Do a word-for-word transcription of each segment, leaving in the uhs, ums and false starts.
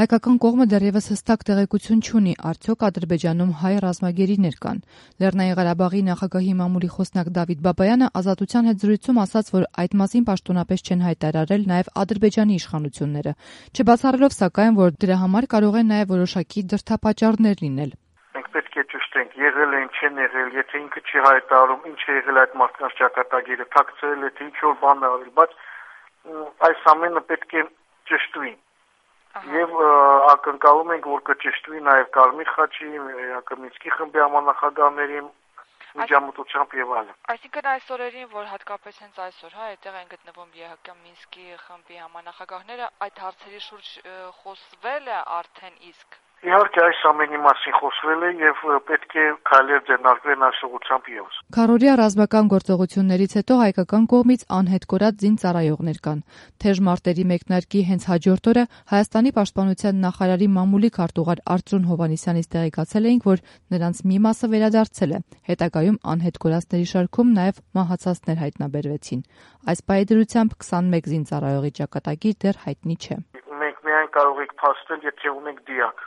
Հայկական կողմը դեռևս հստակ տեղեկություն չունի, արդյոք Ադրբեջանում հայ ռազմագերիներ կան։ Լեռնային Ղարաբաղի նախագահի մամուլի խոսնակ Դավիթ Բաբայանը Ազատության հետ զրույցում ասաց, որ այդ մասին պաշտոնապես չեն հայտարարել նաև Ադրբեջանի իշխանությունները, չբացառելով սակայն, որ դրա համար կարող են նաև որոշակի դրդապատճառներ լինել։ Մենք պետք է ճշտենք, եղել են, չեն եղել, եթե ինքը չի հայտարարում, ինչ է եղել այդ մարդկանց ճակատագիրը, թաքցրել է, թե ինչ որ բան է արել, բայց այս ամենը պետք է ճշտվի։ Եվ ակնկալում ենք, որ կճշտվի նաև Կարմիր խաչի, Մինսկի խմբի համանախագահների միջամտությամբ եւ այլն։ Այսինքն այս օրերին, որ հատկապես հենց այսօր, հա, այդտեղ են գտնվում ԵՀԿ Մինսկի խմբի համանախագահները, այդ հարցերի շուրջ խոսվել է արդեն իսկ։ Իհարկե այս ամենի մասին խոսվել է եւ պետք է քայլեր ձեռնարկվեն այս ուղղությամբ եւս։ Քառօրյա ռազմական գործողություններից հետո հայկական կողմից անհետ կորած զինծառայողներ կան։ Թեժ մարտերի մեկնարկի հենց հաջորդ օրը Հայաստանի պաշտպանության նախարարի մամուլի քարտուղար Արծրուն Հովհաննիսյանից տեղեկացել էինք, որ նրանց մի մասը վերադարձել է։ Հետագայում անհետ կորածների շարքում նաեւ մահացածներ հայտնաբերվեցին։ Այս պայդրությամբ քսանմեկ զինծառայողի ճակատագիր դեռ հայտնի չէ։ Մենք միայն կարող ենք փաստել, եթե ունենք դիակ։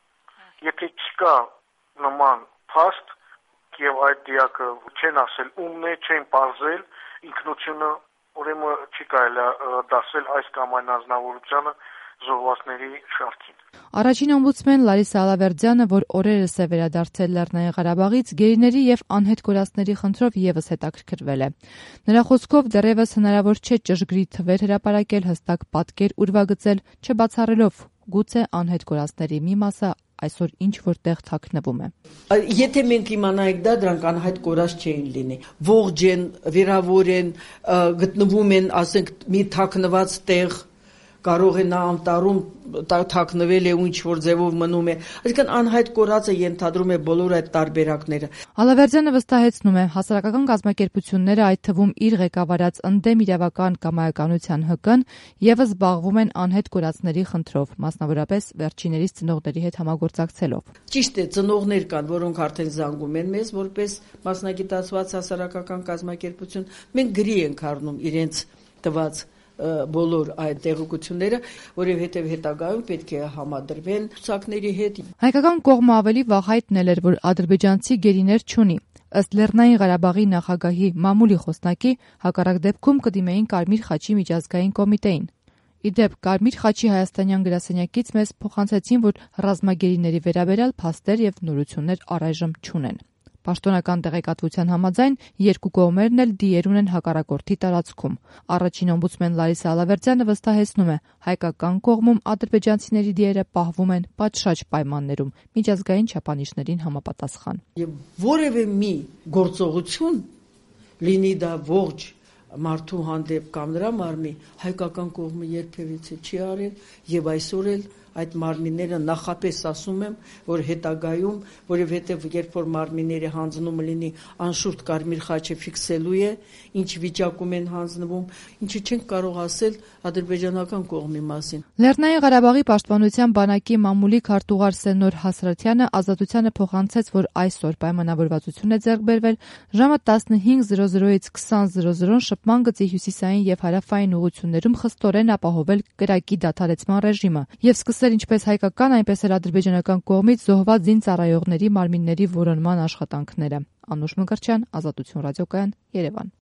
Եթե չկա նման փաստ եւ այդ դիակը չեն ասել ումն է, չեն բարձել ինքնությունը, ուրեմն չի կարելի դասել այս կամ այն անձնավորությանը զոհվածների շարքին։ Առաջին օմբուդսմեն Լարիսա Ալավերդյանը, որ օրերս է վերադարձել Լեռնային Ղարաբաղից, գերիների եւ անհետ կորածների խնդրով եւս հետաքրքրվել է։ Նրա խոսքով դեռևս հնարավոր չէ ճշգրիտ թվեր հրապարակել, հստակ պատկեր ուրվագծել, չբացառելով գուցե անհետ կորածների մի մասը այսօր ինչ որտեղ թաքնվում է։ Եթե մենք իմանայինք դա, դրանք անհայտ կորած չէին լինի։ Ողջ են, վիրավոր են, գտնվում են, ասենք, մի թաքնված տեղ, կարող է նա անտառում թաքնվել է ու ինչ որ ձևով մնում է։ Այսինքն անհայտ կորածը ենթադրում է բոլոր այդ տարբերակները։ Ալավերդյանը վստահեցնում է, հասարակական կազմակերպությունները, այդ թվում իր ղեկավարած ընդդեմ իրավական կամայականության Հ Կ-ն, եւս զբաղվում են անհետ կորածների խնդրով, մասնավորապես վերջիներիս ծնողների հետ համագործակցելով։ Ճիշտ է, ծնողներ կան, որոնք արդեն զանգում են մեզ որպես մասնագիտացված հասարակական կազմակերպություն։ Մենք գրի ենք առնում իրենց տված բոլոր այդ տեղեկությունները, որովհետև հետագայում պետք է համադրվեն ցուցակների հետ։ Հայկական կողմը ավելի վաղ հայտնել էր, որ ադրբեջանցի գերիներ չունի։ Ըստ Լեռնային Ղարաբաղի նախագահի մամուլի խոսնակի, հակառակ դեպքում կդիմեին Կարմիր խաչի միջազգային կոմիտեին։ Ի դեպ, Կարմիր խաչի հայաստանյան գրասենյակից մեզ փոխանցեցին, որ ռազմագերիների վերաբերյալ փաստեր եւ նորություններ առայժմ չունեն։ Պաշտոնական տեղեկատվության համաձայն երկու կողմերն էլ դիեր ունեն հակառակորդի տարածքում։ Առաջին օմբուդսմեն Լարիսա Ալավերդյանը վստահեցնում է, հայկական կողմում ադրբեջանցիների դիերը պահվում են պատշաճ պայմաններում, միջազգային չափանիշներին համապատասխան։ Եվ որևէ մի գործողություն, լինի դա ողջ մարդու հանդեպ կամ նրա մարմնի, հայկական կողմը երբևիցե չի արել եւ այսօր էլ այդ մարմինները նախապես ասում եմ, որ հետագայում, որովհետև երբ որ մարմինների հանձնումը լինի, անշուշտ Կարմիր խաչը ֆիքսելու է, ինչ վիճակում են հանձնվում, ինչը չենք կարող ասել ադրբեջանական կողմի մասին։ Լեռնային Ղարաբաղի պաշտպանության բանակի մամուլի քարտուղար Սենոր Հասրաթյանը Ազատությանը փոխանցեց, որ այսօր պայմանավորվածություն է ձեռք բերվել ժամը տասնհինգ զրո զրոից քսան զրո զրոն շփման գծի հյուսիսային եւ հարավային ուղություններում խստորեն ապահովել կրակի դադարեցման ռեժիմը եւ սկսել ինչպես հայկական, այնպես էլ ադրբեջանական կողմից զոհված զինծառայողների մարմինների որոնման աշխատանքները։ Անուշ Մկրտչյան, Ազատություն ռադիոկայան, Երևան։